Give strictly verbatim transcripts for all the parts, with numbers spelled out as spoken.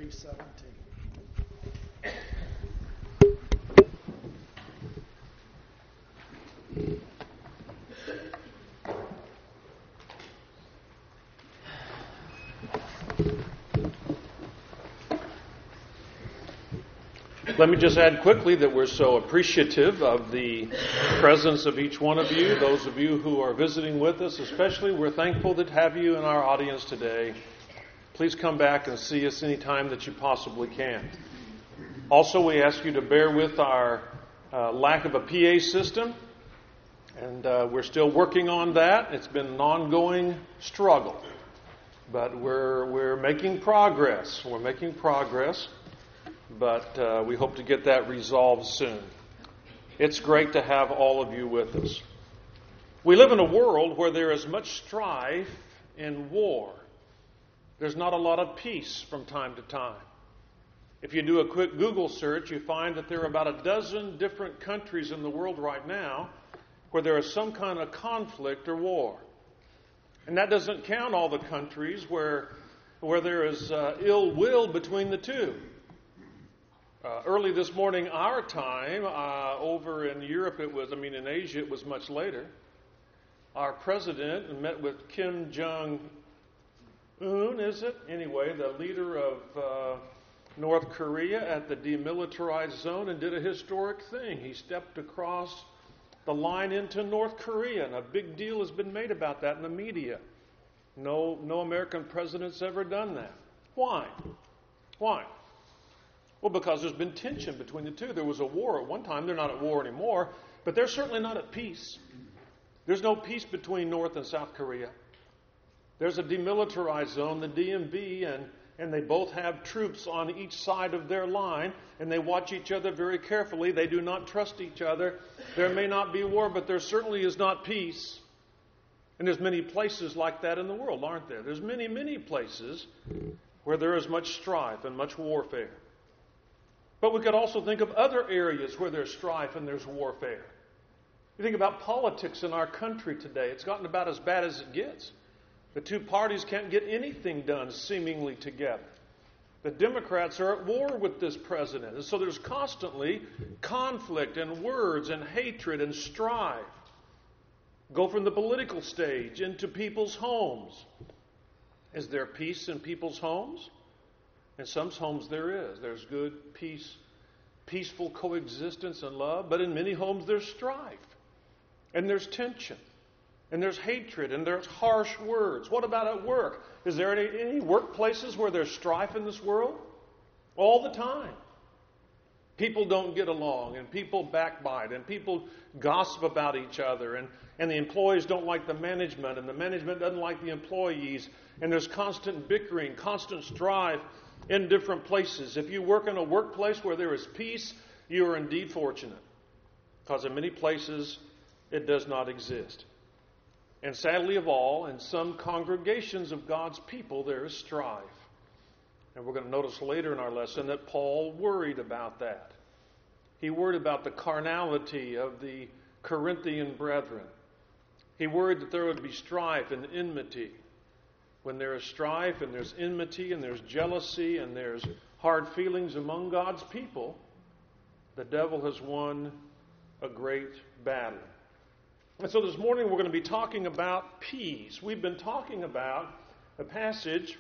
three seventeen. Let me just add quickly that we're so appreciative of the presence of each one of you, those of you who are visiting with us especially. We're thankful to have you in our audience today. Please come back and see us anytime that you possibly can. Also, we ask you to bear with our uh, lack of a P A system, and uh, we're still working on that. It's been an ongoing struggle, but we're we're making progress. We're making progress. But uh, we hope to get that resolved soon. It's great to have all of you with us. We live in a world where there is much strife and war. There's not a lot of peace from time to time. If you do a quick Google search, you find that there are about a dozen different countries in the world right now where there is some kind of conflict or war. And that doesn't count all the countries where, where there is uh, ill will between the two. Uh, early this morning, our time, uh, over in Europe, it was, I mean, in Asia, it was much later. Our president met with Kim Jong-un, is it? Anyway, the leader of uh, North Korea at the demilitarized zone and did a historic thing. He stepped across the line into North Korea, and a big deal has been made about that in the media. No, no American president's ever done that. Why? Why? Well, because there's been tension between the two. There was a war at one time. They're not at war anymore, but they're certainly not at peace. There's no peace between North and South Korea. There's a demilitarized zone, the D M Z, and, and they both have troops on each side of their line, and they watch each other very carefully. They do not trust each other. There may not be war, but there certainly is not peace. And there's many places like that in the world, aren't there? There's many, many places where there is much strife and much warfare. But we could also think of other areas where there's strife and there's warfare. You think about politics in our country today. It's gotten about as bad as it gets. The two parties can't get anything done seemingly together. The Democrats are at war with this president. And so there's constantly conflict and words and hatred and strife. Go from the political stage into people's homes. Is there peace in people's homes? In some homes there is. There's good, peace, peaceful coexistence and love. But in many homes there's strife. And there's tension. And there's hatred. And there's harsh words. What about at work? Is there any, any workplaces where there's strife in this world? All the time. People don't get along. And people backbite. And people gossip about each other. And, and the employees don't like the management. And the management doesn't like the employees. And there's constant bickering, constant strife in different places. If you work in a workplace where there is peace, you are indeed fortunate. Because in many places, it does not exist. And sadly of all, in some congregations of God's people, there is strife. And we're going to notice later in our lesson that Paul worried about that. He worried about the carnality of the Corinthian brethren. He worried that there would be strife and enmity. When there is strife and there's enmity and there's jealousy and there's hard feelings among God's people, the devil has won a great battle. And so this morning we're going to be talking about peace. We've been talking about a passage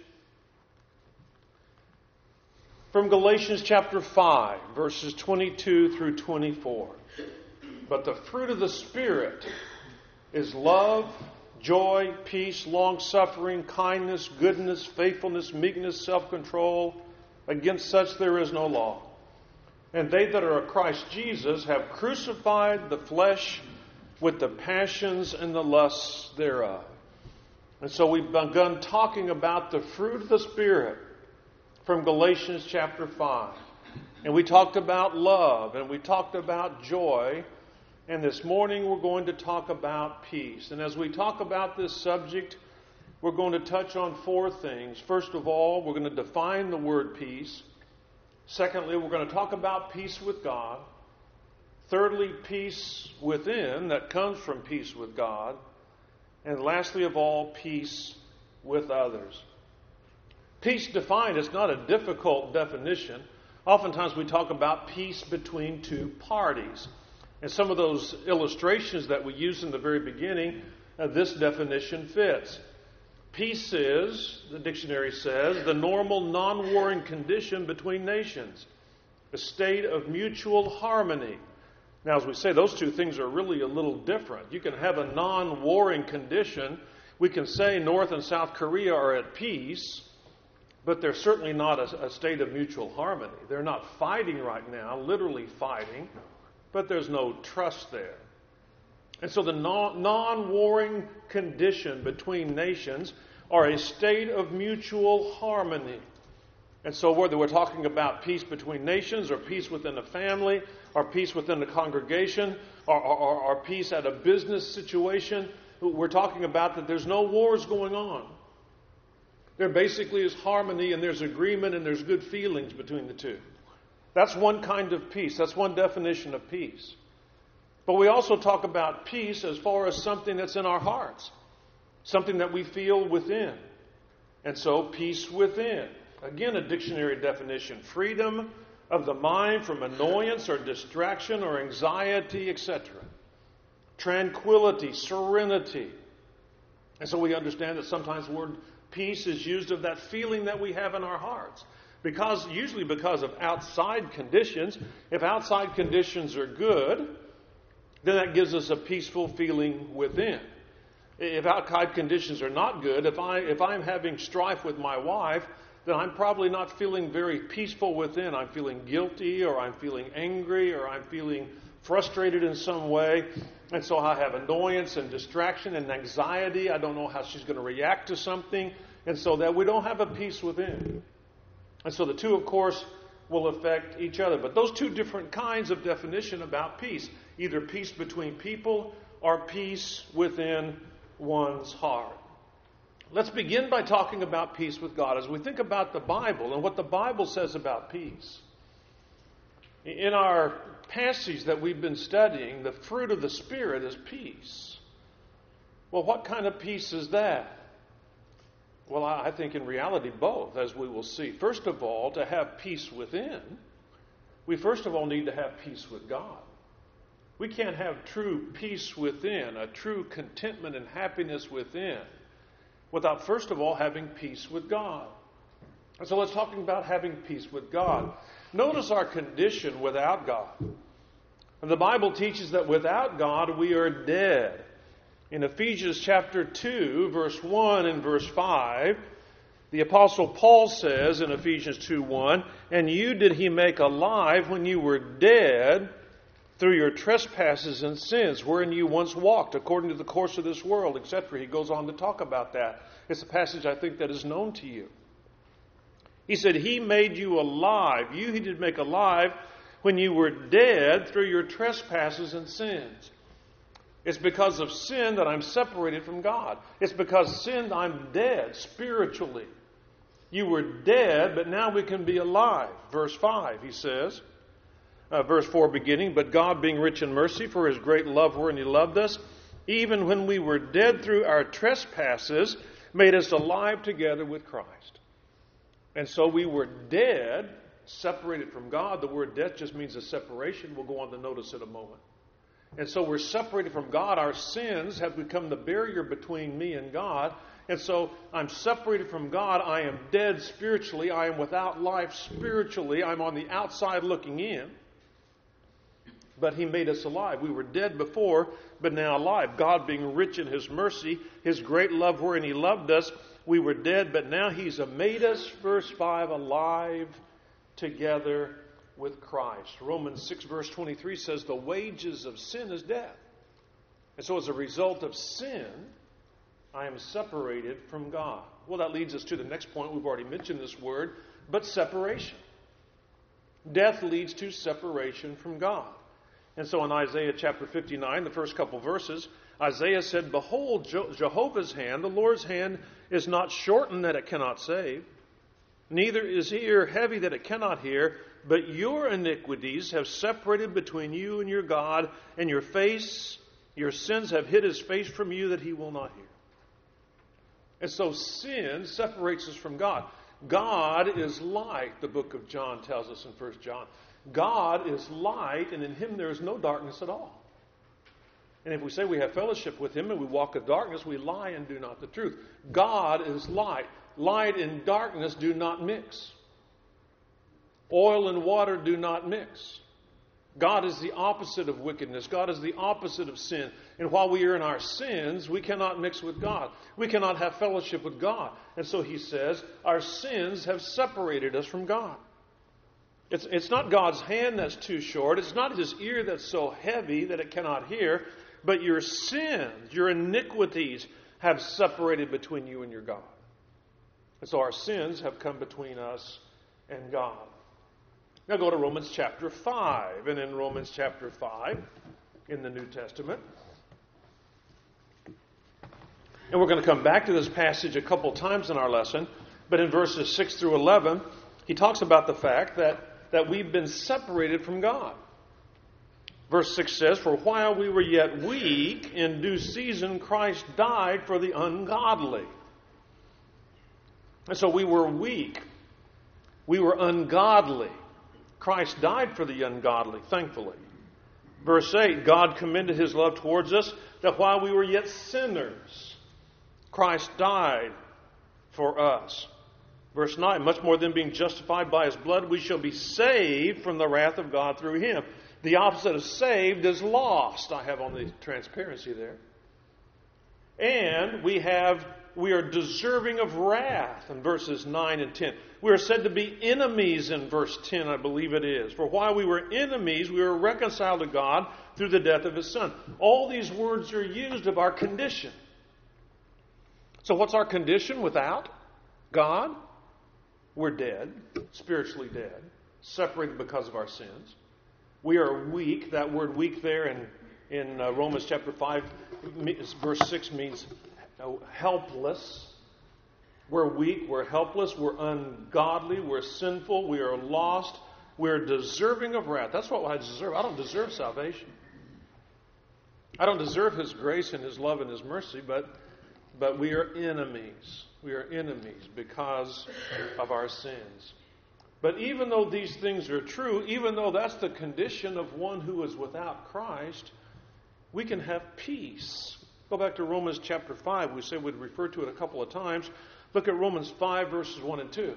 from Galatians chapter five, verses twenty-two through twenty-four. But the fruit of the Spirit is love, joy, peace, long-suffering, kindness, goodness, faithfulness, meekness, self-control. Against such there is no law. And they that are of Christ Jesus have crucified the flesh with the passions and the lusts thereof. And so we've begun talking about the fruit of the Spirit from Galatians chapter five. And we talked about love, and we talked about joy. And this morning we're going to talk about peace. And as we talk about this subject, we're going to touch on four things. First of all, we're going to define the word peace. Secondly, we're going to talk about peace with God. Thirdly, peace within that comes from peace with God. And lastly of all, peace with others. Peace defined is not a difficult definition. Oftentimes we talk about peace between two parties. And some of those illustrations that we used in the very beginning, uh, this definition fits. Peace is, the dictionary says, the normal non-warring condition between nations, a state of mutual harmony. Now, as we say, those two things are really a little different. You can have a non-warring condition. We can say North and South Korea are at peace, but they're certainly not a, a state of mutual harmony. They're not fighting right now, literally fighting, but there's no trust there. And so the non- non-warring condition between nations are a state of mutual harmony. And so whether we're talking about peace between nations or peace within a family or peace within a congregation or, or, or peace at a business situation, we're talking about that there's no wars going on. There basically is harmony and there's agreement and there's good feelings between the two. That's one kind of peace. That's one definition of peace. But we also talk about peace as far as something that's in our hearts, something that we feel within. And so peace within. Again, a dictionary definition. Freedom of the mind from annoyance or distraction or anxiety, et cetera. Tranquility, serenity. And so we understand that sometimes the word peace is used of that feeling that we have in our hearts. Because, usually because of outside conditions. If outside conditions are good, then that gives us a peaceful feeling within. If outside conditions are not good, if, I, if I'm having strife with my wife, then I'm probably not feeling very peaceful within. I'm feeling guilty, or I'm feeling angry, or I'm feeling frustrated in some way. And so I have annoyance and distraction and anxiety. I don't know how she's going to react to something. And so that we don't have a peace within. And so the two, of course, will affect each other. But those two different kinds of definition about peace, either peace between people or peace within one's heart. Let's begin by talking about peace with God as we think about the Bible and what the Bible says about peace. In our passage that we've been studying, the fruit of the Spirit is peace. Well, what kind of peace is that? Well, I think in reality both, as we will see. First of all, to have peace within, we first of all need to have peace with God. We can't have true peace within, a true contentment and happiness within, without first of all having peace with God. And so let's talk about having peace with God. Notice our condition without God. And the Bible teaches that without God we are dead. In Ephesians chapter two, verse one and verse five, the Apostle Paul says in Ephesians two one, "And you did he make alive when you were dead through your trespasses and sins, wherein you once walked according to the course of this world," et cetera. He goes on to talk about that. It's a passage I think that is known to you. He said, He made you alive. You he did make alive when you were dead through your trespasses and sins. It's because of sin that I'm separated from God. It's because of sin I'm dead spiritually. You were dead, but now we can be alive. Verse five, he says, uh, verse four beginning, "But God, being rich in mercy, for his great love wherein he loved us, even when we were dead through our trespasses, made us alive together with Christ." And so we were dead, separated from God. The word death just means a separation. We'll go on to notice in a moment. And so we're separated from God. Our sins have become the barrier between me and God. And so I'm separated from God. I am dead spiritually. I am without life spiritually. I'm on the outside looking in. But he made us alive. We were dead before, but now alive. God being rich in his mercy, his great love wherein he loved us. We were dead, but now he's made us, verse five, alive together with Christ. Romans six verse twenty-three says the wages of sin is death. And so as a result of sin, I am separated from God. Well, that leads us to the next point. We've already mentioned this word, but separation. Death leads to separation from God. And so in Isaiah chapter fifty-nine, the first couple verses, Isaiah said, "Behold, Jehovah's hand, the Lord's hand, is not shortened that it cannot save, neither is his ear heavy that it cannot hear, but your iniquities have separated between you and your God, and your face, your sins have hid his face from you that he will not hear." And so sin separates us from God. God is light, the book of John tells us in First John. God is light, and in Him there is no darkness at all. And if we say we have fellowship with Him and we walk in darkness, we lie and do not the truth. God is light. Light and darkness do not mix. Oil and water do not mix. God is the opposite of wickedness. God is the opposite of sin. And while we are in our sins, we cannot mix with God. We cannot have fellowship with God. And so He says, our sins have separated us from God. It's, it's not God's hand that's too short. It's not His ear that's so heavy that it cannot hear. But your sins, your iniquities have separated between you and your God. And so our sins have come between us and God. Now go to Romans chapter five. And in Romans chapter five, in the New Testament, and we're going to come back to this passage a couple times in our lesson, but in verses six through eleven, he talks about the fact that, that we've been separated from God. Verse six says, "For while we were yet weak, in due season Christ died for the ungodly." And so we were weak. We were ungodly. Christ died for the ungodly, thankfully. Verse eight, God commended His love towards us, that while we were yet sinners, Christ died for us. Verse nine, much more than being justified by His blood, we shall be saved from the wrath of God through Him. The opposite of saved is lost. I have on the transparency there. And we have we are deserving of wrath in verses nine and ten. We are said to be enemies in verse ten, I believe it is. For while we were enemies, we were reconciled to God through the death of His Son. All these words are used of our condition. So what's our condition without God? We're dead, spiritually dead, separated because of our sins. We are weak. That word weak there in, in uh, Romans chapter five, verse six means helpless. We're weak, we're helpless, we're ungodly, we're sinful, we are lost, we're deserving of wrath. That's what I deserve. I don't deserve salvation. I don't deserve His grace and His love and His mercy, but, but we are enemies. We are enemies because of our sins. But even though these things are true, even though that's the condition of one who is without Christ, we can have peace. Go back to Romans chapter five. We said we'd refer to it a couple of times. Look at Romans five, verses one and two.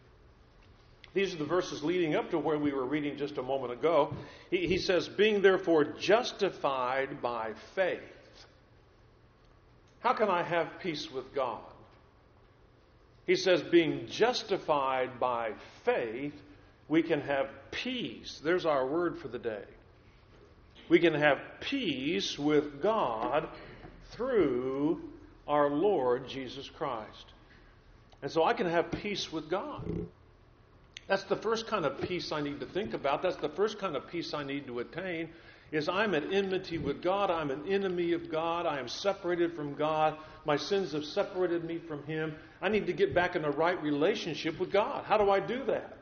These are the verses leading up to where we were reading just a moment ago. He, he says, being therefore justified by faith. How can I have peace with God? He says, being justified by faith, we can have peace. There's our word for the day. We can have peace with God through our Lord Jesus Christ. And so I can have peace with God. That's the first kind of peace I need to think about. That's the first kind of peace I need to attain, is I'm at enmity with God. I'm an enemy of God. I am separated from God. My sins have separated me from Him. I need to get back in a right relationship with God. How do I do that?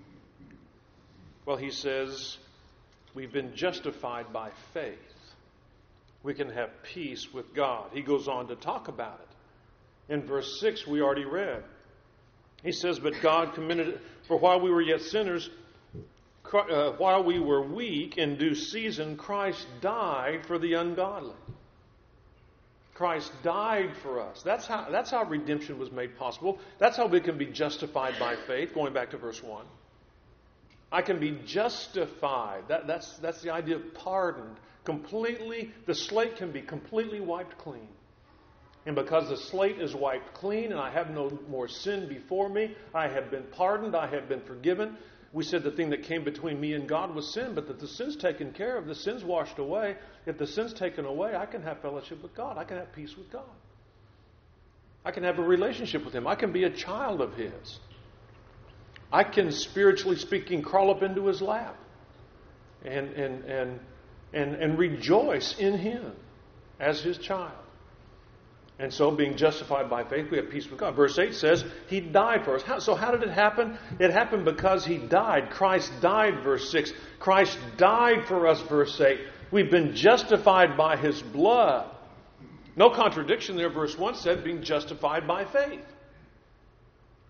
Well, he says, we've been justified by faith. We can have peace with God. He goes on to talk about it. In verse six, we already read. He says, but God commended it, for while we were yet sinners, uh, while we were weak, in due season, Christ died for the ungodly. Christ died for us. That's how, that's how redemption was made possible. That's how we can be justified by faith, going back to verse one. I can be justified. That, that's, that's the idea of pardoned. Completely, the slate can be completely wiped clean. And because the slate is wiped clean and I have no more sin before me, I have been pardoned, I have been forgiven. We said the thing that came between me and God was sin, but that the sin's taken care of, the sin's washed away. If the sin's taken away, I can have fellowship with God. I can have peace with God. I can have a relationship with Him. I can be a child of His. I can, spiritually speaking, crawl up into His lap and, and, and, and, and rejoice in Him as His child. And so, being justified by faith, we have peace with God. Verse eight says, He died for us. How, so how did it happen? It happened because He died. Christ died, verse six. Christ died for us, verse eight. We've been justified by His blood. No contradiction there. Verse one said, being justified by faith.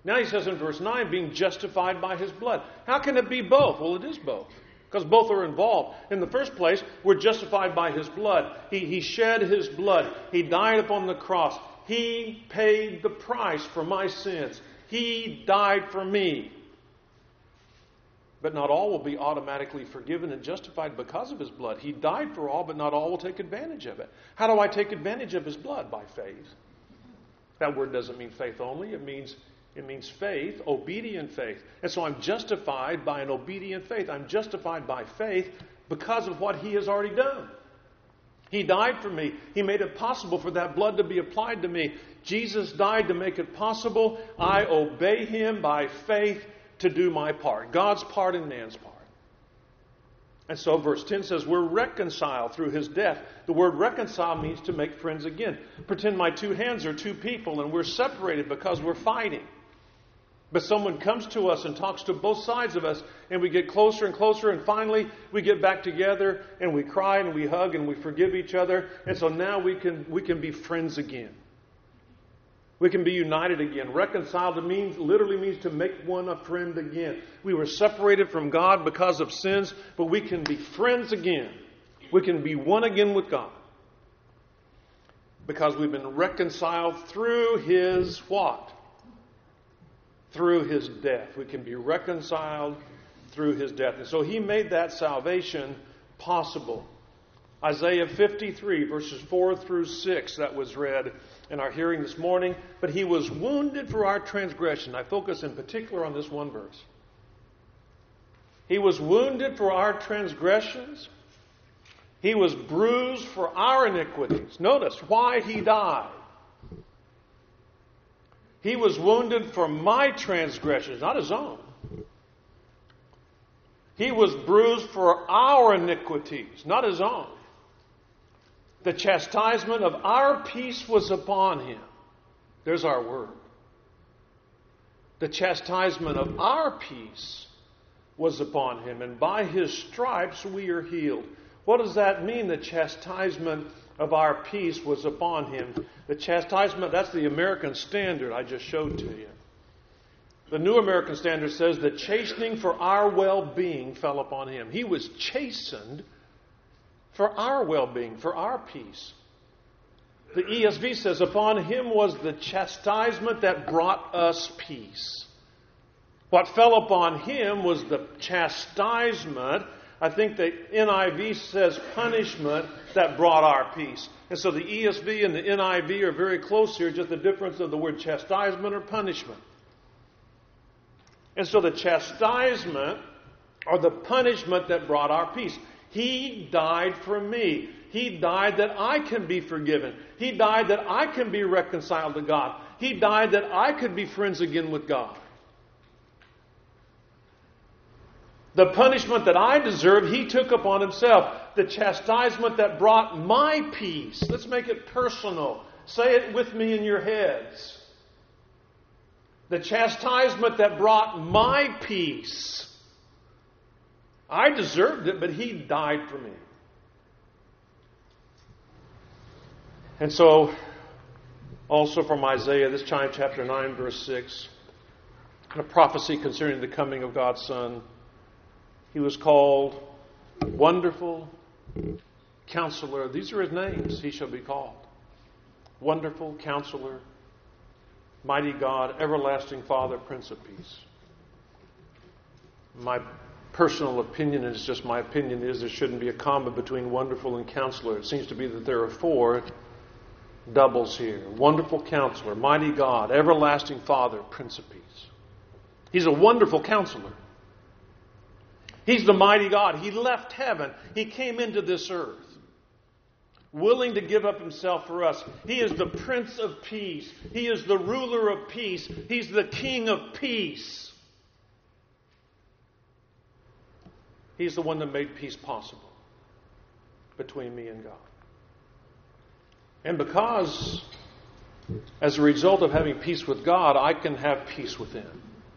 Now he says in verse nine, being justified by his blood. How can it be both? Well, it is both. Because both are involved. In the first place, we're justified by his blood. He, he shed his blood. He died upon the cross. He paid the price for my sins. He died for me. But not all will be automatically forgiven and justified because of his blood. He died for all, but not all will take advantage of it. How do I take advantage of his blood? By faith. That word doesn't mean faith only. It means It means faith, obedient faith. And so I'm justified by an obedient faith. I'm justified by faith because of what he has already done. He died for me. He made it possible for that blood to be applied to me. Jesus died to make it possible. I obey him by faith to do my part. God's part and man's part. And so verse ten says we're reconciled through his death. The word reconcile means to make friends again. Pretend my two hands are two people and we're separated because we're fighting. But someone comes to us and talks to both sides of us, and we get closer and closer, and finally we get back together, and we cry and we hug and we forgive each other, and so now we can we can be friends again. We can be united again. Reconciled means literally means to make one a friend again. We were separated from God because of sins, but we can be friends again. We can be one again with God. Because we've been reconciled through his what? Through his death. We can be reconciled through his death. And so he made that salvation possible. Isaiah fifty-three, verses four through six, that was read in our hearing this morning. But he was wounded for our transgression. I focus in particular on this one verse. He was wounded for our transgressions. He was bruised for our iniquities. Notice why he died. He was wounded for my transgressions, not his own. He was bruised for our iniquities, not his own. The chastisement of our peace was upon him. There's our word. The chastisement of our peace was upon him, and by his stripes we are healed. What does that mean, the chastisement of our peace was upon him? The chastisement, that's the American Standard I just showed to you. The New American Standard says the chastening for our well-being fell upon him. He was chastened for our well-being, for our peace. The E S V says upon him was the chastisement that brought us peace. What fell upon him was the chastisement. I think the N I V says punishment that brought our peace. And so the E S V and the N I V are very close here, just the difference of the word chastisement or punishment. And so the chastisement or the punishment that brought our peace. He died for me. He died that I can be forgiven. He died that I can be reconciled to God. He died that I could be friends again with God. The punishment that I deserve, he took upon himself. The chastisement that brought my peace. Let's make it personal. Say it with me in your heads. The chastisement that brought my peace. I deserved it, but he died for me. And so, also from Isaiah, this time chapter nine, verse six, a prophecy concerning the coming of God's Son. He was called Wonderful Counselor. These are his names. He shall be called Wonderful Counselor, Mighty God, Everlasting Father, Prince of Peace. My personal opinion, and it's just my opinion, is there shouldn't be a comma between Wonderful and Counselor. It seems to be that there are four doubles here. Wonderful Counselor, Mighty God, Everlasting Father, Prince of Peace. He's a wonderful counselor. He's the mighty God. He left heaven. He came into this earth, willing to give up himself for us. He is the Prince of Peace. He is the ruler of peace. He's the King of peace. He's the one that made peace possible between me and God. And because, as a result of having peace with God, I can have peace within.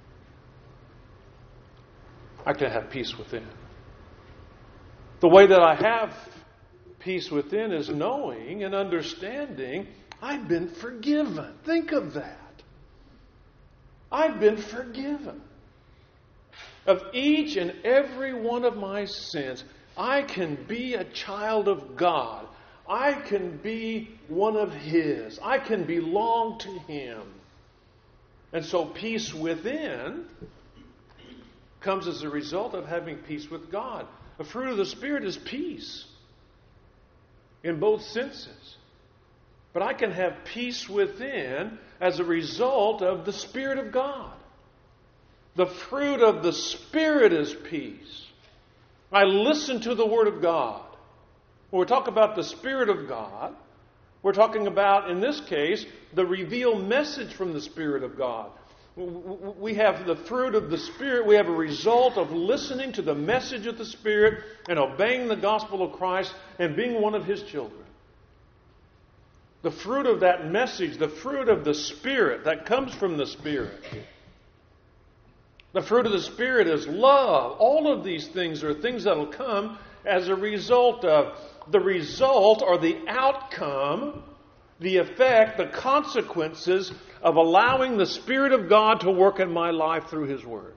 I can have peace within. The way that I have peace within is knowing and understanding I've been forgiven. Think of that. I've been forgiven. Of each and every one of my sins, I can be a child of God. I can be one of His. I can belong to Him. And so peace within comes as a result of having peace with God. The fruit of the Spirit is peace in both senses. But I can have peace within as a result of the Spirit of God. The fruit of the Spirit is peace. I listen to the Word of God. When we talk about the Spirit of God, we're talking about, in this case, the revealed message from the Spirit of God. We have the fruit of the Spirit. We have a result of listening to the message of the Spirit and obeying the gospel of Christ and being one of His children. The fruit of that message, the fruit of the Spirit that comes from the Spirit. The fruit of the Spirit is love. All of these things are things that will come as a result of the result or the outcome, the effect, the consequences of allowing the Spirit of God to work in my life through His Word.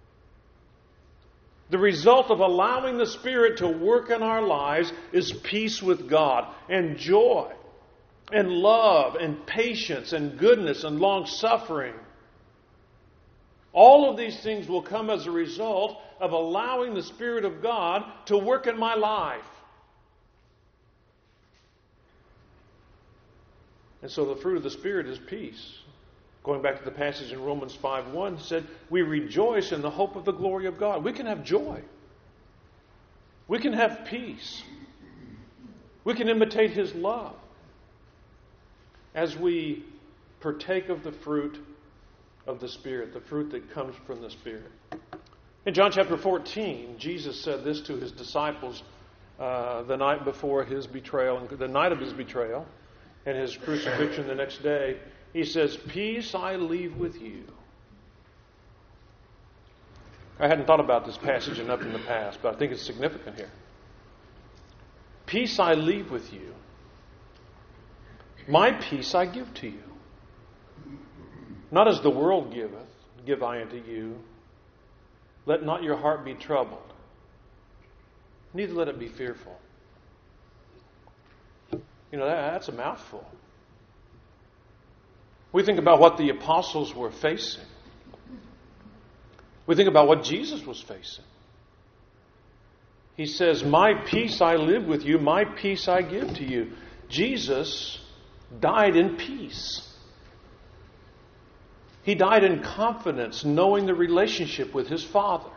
The result of allowing the Spirit to work in our lives is peace with God and joy and love and patience and goodness and long-suffering. All of these things will come as a result of allowing the Spirit of God to work in my life. And so the fruit of the Spirit is peace. Going back to the passage in Romans five one, it said, we rejoice in the hope of the glory of God. We can have joy. We can have peace. We can imitate His love as we partake of the fruit of the Spirit, the fruit that comes from the Spirit. In John chapter fourteen, Jesus said this to His disciples uh, the night before His betrayal, the night of His betrayal, and His crucifixion the next day. He says, peace I leave with you. I hadn't thought about this passage enough in the past, but I think it's significant here. Peace I leave with you. My peace I give to you. Not as the world giveth, give I unto you. Let not your heart be troubled, neither let it be fearful. You know, that, that's a mouthful. We think about what the apostles were facing. We think about what Jesus was facing. He says, my peace I live with you, my peace I give to you. Jesus died in peace. He died in confidence, knowing the relationship with His Father.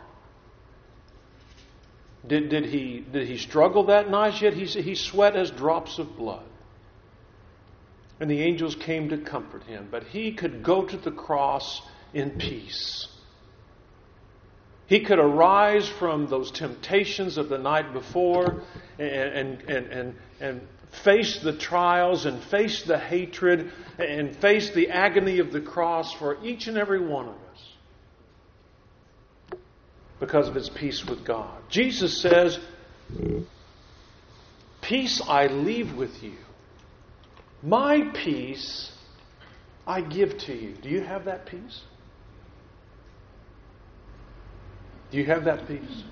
Did, did, he, did he struggle that night yet? He, he sweat as drops of blood. And the angels came to comfort him. But he could go to the cross in peace. He could arise from those temptations of the night before and, and, and, and, and face the trials and face the hatred and face the agony of the cross for each and every one of us because of His peace with God. Jesus says, peace I leave with you. My peace I give to you. Do you have that peace? Do you have that peace?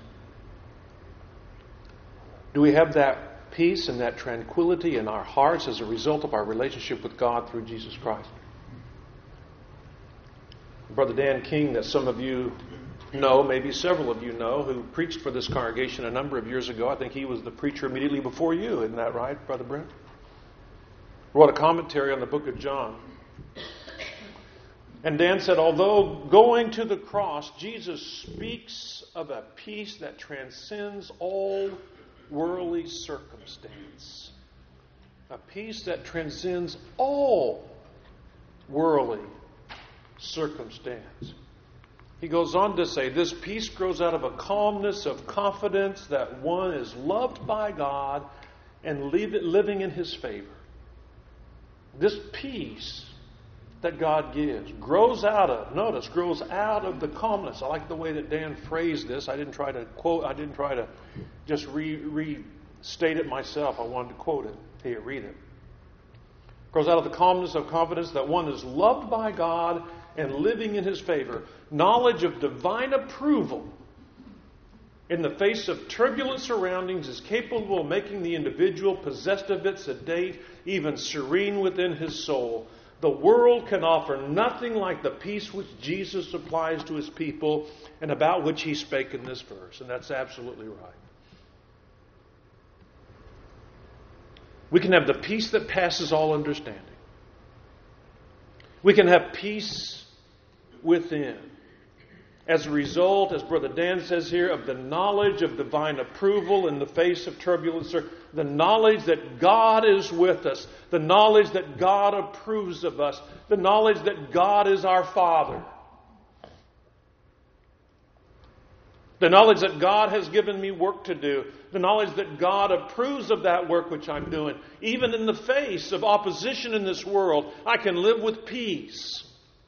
Do we have that peace and that tranquility in our hearts as a result of our relationship with God through Jesus Christ? Brother Dan King, that some of you know, maybe several of you know, who preached for this congregation a number of years ago. I think he was the preacher immediately before you. Isn't that right, Brother Brent? Wrote a commentary on the book of John. And Dan said, although going to the cross, Jesus speaks of a peace that transcends all worldly circumstance. A peace that transcends all worldly circumstance. He goes on to say, this peace grows out of a calmness of confidence that one is loved by God and living in His favor. This peace that God gives grows out of, notice, grows out of the calmness. I like the way that Dan phrased this. I didn't try to quote, I didn't try to just re, restate it myself. I wanted to quote it. Here, read it. Grows out of the calmness of confidence that one is loved by God and living in His favor. Knowledge of divine approval in the face of turbulent surroundings is capable of making the individual possessed of it sedate, even serene within his soul. The world can offer nothing like the peace which Jesus applies to His people and about which He spake in this verse. And that's absolutely right. We can have the peace that passes all understanding. We can have peace within. As a result, as Brother Dan says here, of the knowledge of divine approval in the face of turbulence, the knowledge that God is with us, the knowledge that God approves of us, the knowledge that God is our Father, the knowledge that God has given me work to do, the knowledge that God approves of that work which I'm doing. Even in the face of opposition in this world, I can live with peace,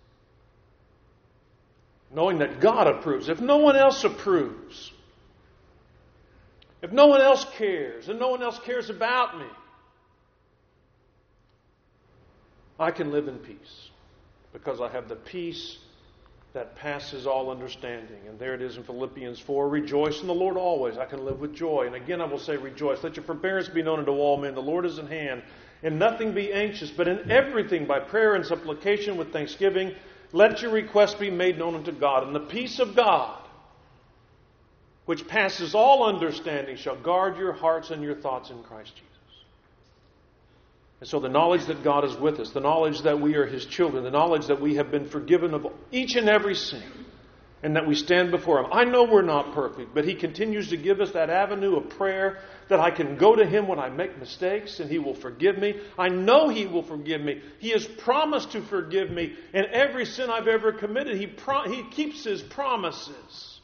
knowing that God approves. If no one else approves, if no one else cares, and no one else cares about me, I can live in peace because I have the peace that passes all understanding. And there it is in Philippians four. Rejoice in the Lord always. I can live with joy. And again I will say rejoice. Let your forbearance be known unto all men. The Lord is at hand. In nothing be anxious, but in everything by prayer and supplication with thanksgiving, let your requests be made known unto God. And the peace of God, which passes all understanding, shall guard your hearts and your thoughts in Christ Jesus. And so the knowledge that God is with us, the knowledge that we are His children, the knowledge that we have been forgiven of each and every sin, and that we stand before Him. I know we're not perfect, but He continues to give us that avenue of prayer that I can go to Him when I make mistakes and He will forgive me. I know He will forgive me. He has promised to forgive me. And every sin I've ever committed, He, pro- he keeps His promises.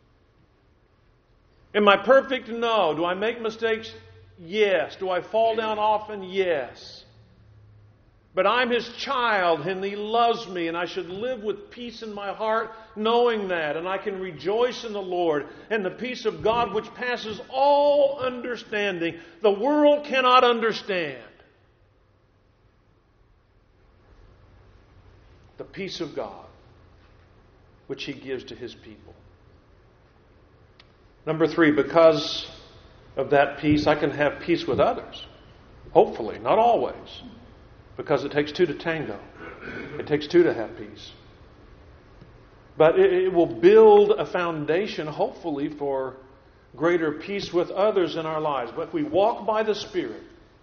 Am I perfect? No. Do I make mistakes? Yes. Do I fall down often? Yes. But I'm His child and He loves me, and I should live with peace in my heart knowing that. And I can rejoice in the Lord and the peace of God which passes all understanding. The world cannot understand. The peace of God which He gives to His people. Number three, because of that peace, I can have peace with others. Hopefully, not always. Because it takes two to tango. It takes two to have peace. But it, it will build a foundation, hopefully, for greater peace with others in our lives. But if we walk by the Spirit,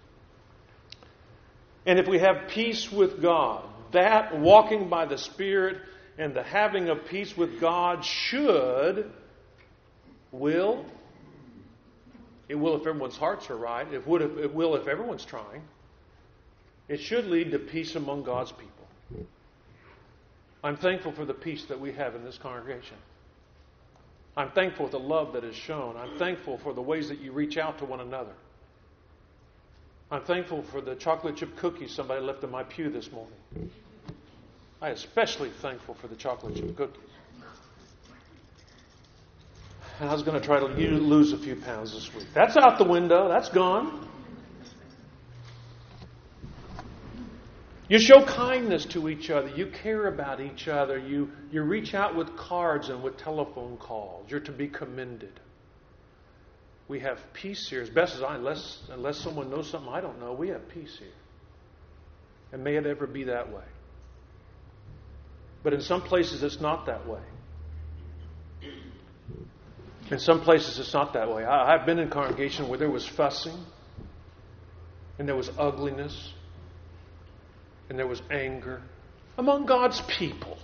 and if we have peace with God, that walking by the Spirit and the having of peace with God should, will, it will if everyone's hearts are right. It, would if, it will if everyone's trying. It should lead to peace among God's people. I'm thankful for the peace that we have in this congregation. I'm thankful for the love that is shown. I'm thankful for the ways that you reach out to one another. I'm thankful for the chocolate chip cookies somebody left in my pew this morning. I'm especially thankful for the chocolate chip cookies. And I was going to try to lose a few pounds this week. That's out the window. That's gone. You show kindness to each other. You care about each other. You, you reach out with cards and with telephone calls. You're to be commended. We have peace here. As best as I, unless, unless someone knows something I don't know, we have peace here. And may it ever be that way. But in some places it's not that way. In some places it's not that way. I, I've been in congregation where there was fussing, and there was ugliness, and there was anger among God's people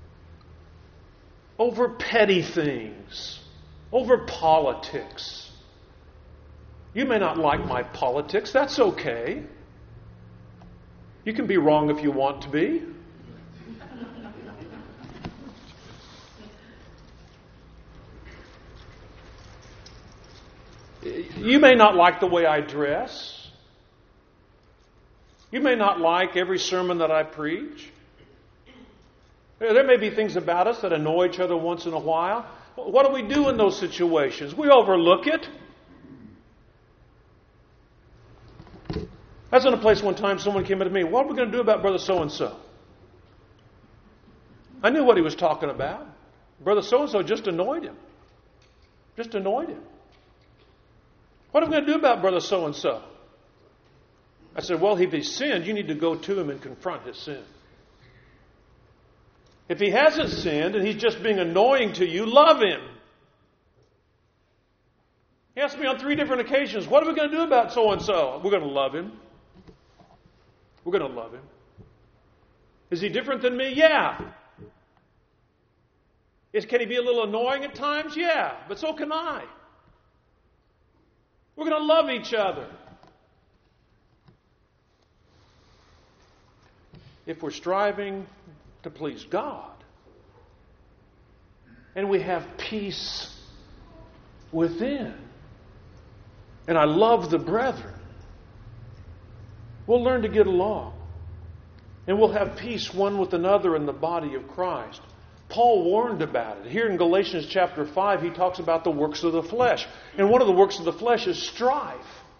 over petty things, over politics. You may not like my politics. That's okay. You can be wrong if you want to be. You may not like the way I dress. You may not like every sermon that I preach. There may be things about us that annoy each other once in a while. What do we do in those situations? We overlook it. I was in a place one time, someone came up to me, what are we going to do about Brother So-and-so? I knew what he was talking about. Brother so-and-so just annoyed him. Just annoyed him. What are we going to do about brother so-and-so? I said, well, if he sinned, you need to go to him and confront his sin. If he hasn't sinned and he's just being annoying to you, love him. He asked me on three different occasions, what are we going to do about so-and-so? We're going to love him. We're going to love him. Is he different than me? Yeah. Is, can he be a little annoying at times? Yeah. But so can I. We're going to love each other. If we're striving to please God and we have peace within, and I love the brethren, we'll learn to get along. And we'll have peace one with another in the body of Christ. Paul warned about it. Here in Galatians chapter five, he talks about the works of the flesh. And one of the works of the flesh is strife.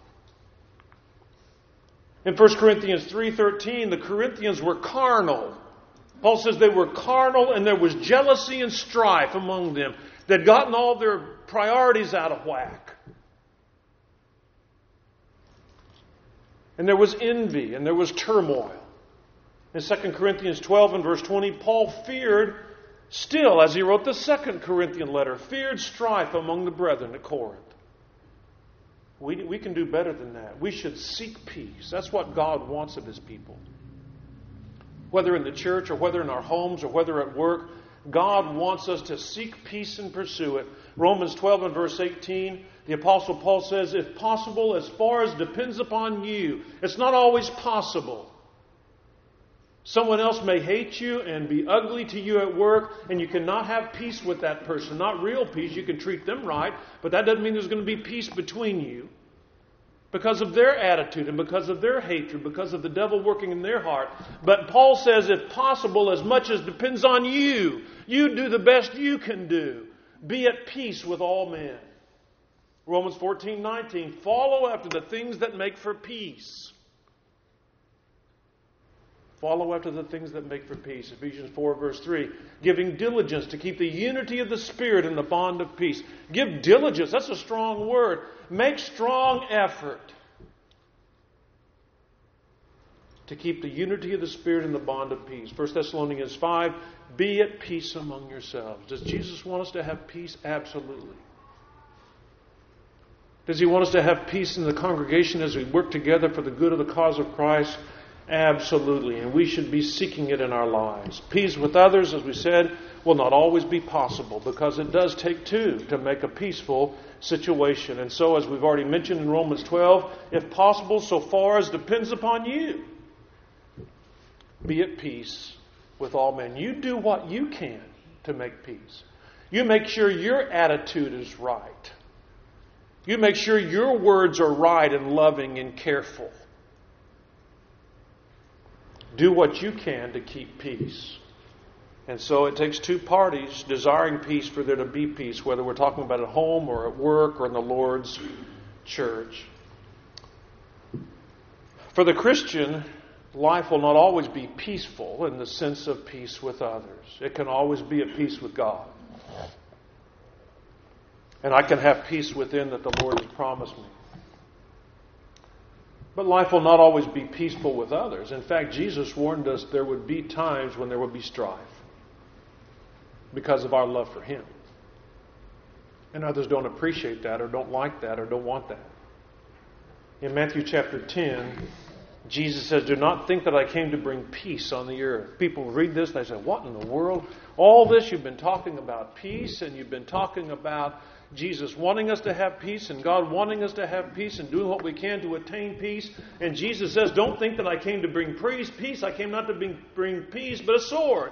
In First Corinthians three thirteen, the Corinthians were carnal. Paul says they were carnal and there was jealousy and strife among them. They'd gotten all their priorities out of whack. And there was envy and there was turmoil. In Second Corinthians twelve and verse twenty, Paul feared still, as he wrote the Second Corinthian letter, feared strife among the brethren at Corinth. We, we can do better than that. We should seek peace. That's what God wants of His people. Whether in the church or whether in our homes or whether at work, God wants us to seek peace and pursue it. Romans twelve and verse eighteen, the Apostle Paul says, if possible, as far as depends upon you. It's not always possible. Someone else may hate you and be ugly to you at work, and you cannot have peace with that person. Not real peace. You can treat them right, but that doesn't mean there's going to be peace between you. Because of their attitude and because of their hatred, because of the devil working in their heart. But Paul says, if possible, as much as depends on you, you do the best you can do. Be at peace with all men. Romans fourteen nineteen, follow after the things that make for peace. Follow after the things that make for peace. Ephesians four verse three, giving diligence to keep the unity of the Spirit in the bond of peace. Give diligence, that's a strong word. Make strong effort to keep the unity of the Spirit in the bond of peace. First Thessalonians five, be at peace among yourselves. Does Jesus want us to have peace? Absolutely. Does He want us to have peace in the congregation as we work together for the good of the cause of Christ? Absolutely. And we should be seeking it in our lives. Peace with others, as we said, will not always be possible because it does take two to make a peaceful situation. And so, as we've already mentioned in Romans twelve, if possible, so far as depends upon you, be at peace with all men. You do what you can to make peace. You make sure your attitude is right. You make sure your words are right and loving and careful. Do what you can to keep peace. And so it takes two parties desiring peace for there to be peace, whether we're talking about at home or at work or in the Lord's church. For the Christian, life will not always be peaceful in the sense of peace with others. It can always be at peace with God. And I can have peace within that the Lord has promised me. But life will not always be peaceful with others. In fact, Jesus warned us there would be times when there would be strife because of our love for Him. And others don't appreciate that or don't like that or don't want that. In Matthew chapter ten, Jesus says, do not think that I came to bring peace on the earth. People read this and they say, what in the world? All this you've been talking about peace and you've been talking about Jesus wanting us to have peace and God wanting us to have peace and doing what we can to attain peace. And Jesus says, don't think that I came to bring peace. Peace. I came not to bring, bring peace, but a sword.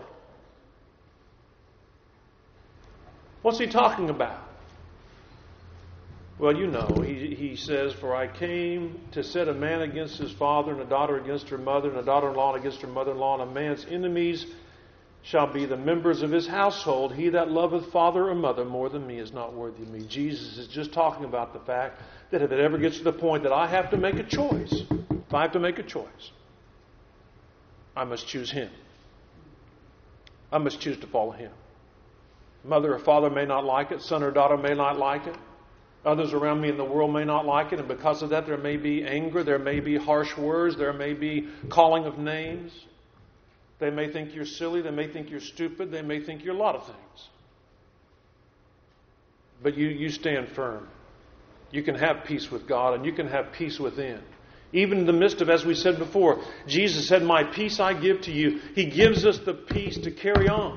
What's He talking about? Well, you know, he, he says, for I came to set a man against his father and a daughter against her mother and a daughter-in-law against her mother-in-law, and a man's enemies shall be the members of his household. He that loveth father or mother more than me is not worthy of me. Jesus is just talking about the fact that if it ever gets to the point that I have to make a choice, if I have to make a choice, I must choose Him. I must choose to follow Him. Mother or father may not like it. Son or daughter may not like it. Others around me in the world may not like it. And because of that, there may be anger. There may be harsh words. There may be calling of names. They may think you're silly. They may think you're stupid. They may think you're a lot of things. But you, you stand firm. You can have peace with God, and you can have peace within. Even in the midst of, as we said before, Jesus said, "My peace I give to you." He gives us the peace to carry on.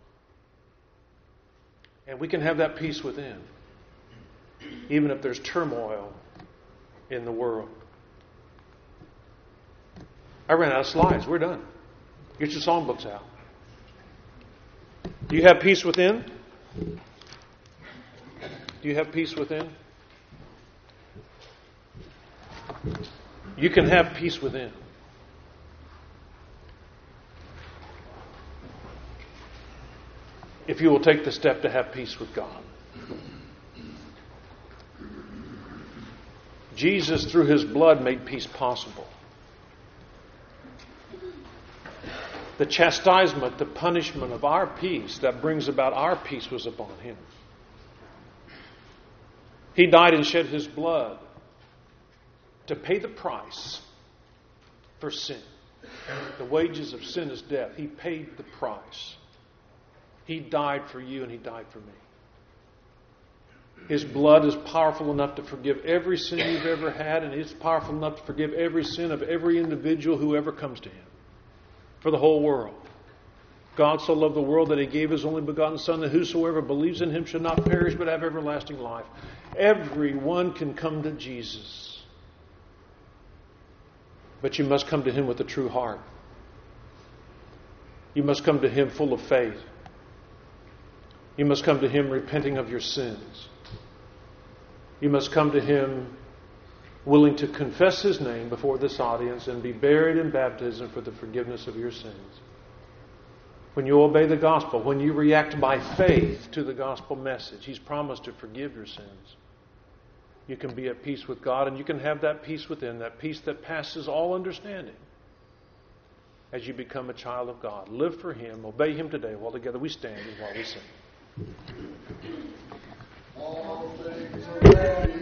And we can have that peace within, even if there's turmoil in the world. I ran out of slides. We're done. Get your songbooks out. Do you have peace within? Do you have peace within? You can have peace within. If you will take the step to have peace with God. Jesus, through His blood, made peace possible. The chastisement, the punishment of our peace that brings about our peace was upon Him. He died and shed His blood to pay the price for sin. The wages of sin is death. He paid the price. He died for you and He died for me. His blood is powerful enough to forgive every sin you've ever had, and it's powerful enough to forgive every sin of every individual who ever comes to Him. For the whole world. God so loved the world that He gave His only begotten Son, that whosoever believes in Him should not perish but have everlasting life. Everyone can come to Jesus. But you must come to Him with a true heart. You must come to Him full of faith. You must come to Him repenting of your sins. You must come to Him willing to confess His name before this audience and be buried in baptism for the forgiveness of your sins. When you obey the gospel, when you react by faith to the gospel message, He's promised to forgive your sins. You can be at peace with God, and you can have that peace within, that peace that passes all understanding as you become a child of God. Live for Him. Obey Him today. While together we stand and while we sing. All things are ready.